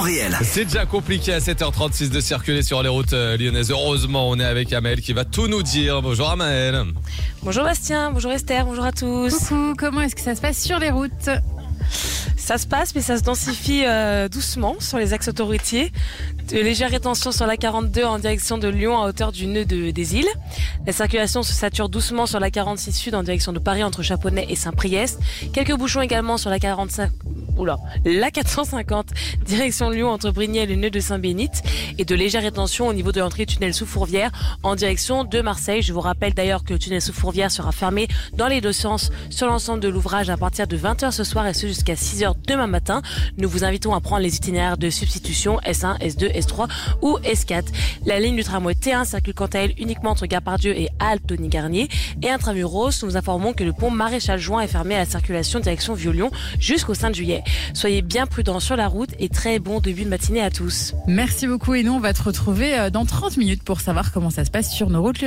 Réel. C'est déjà compliqué à 7h36 de circuler sur les routes lyonnaises. Heureusement, on est avec Amel qui va tout nous dire. Bonjour Amel. Bonjour Bastien, bonjour Esther, bonjour à tous. Coucou, comment est-ce que ça se passe sur les routes ? Ça se passe, mais ça se densifie doucement sur les axes autoroutiers. De légères rétentions sur la 42 en direction de Lyon à hauteur du nœud des îles. La circulation se sature doucement sur la 46 sud en direction de Paris entre Chaponnay et Saint-Priest. Quelques bouchons également sur la 450 direction Lyon entre Brigny et le nœud de Saint-Bénite. Et de légères rétentions au niveau de l'entrée tunnel sous Fourvière en direction de Marseille. Je vous rappelle d'ailleurs que le tunnel sous Fourvière sera fermé dans les deux sens sur l'ensemble de l'ouvrage à partir de 20h ce soir et ce jusqu'à 6h demain matin. Nous vous invitons à prendre les itinéraires de substitution S1, S2, S3 ou S4. La ligne du tramway T1 circule quant à elle uniquement entre Gare Pardieu et Halte Tony Garnier. Et intramuros, nous informons que le pont Maréchal Juin est fermé à la circulation direction Vieux-Lyon jusqu'au 5 juillet. Soyez bien prudents sur la route et très bon début de matinée à tous. Merci beaucoup et nous on va te retrouver dans 30 minutes pour savoir comment ça se passe sur nos routes.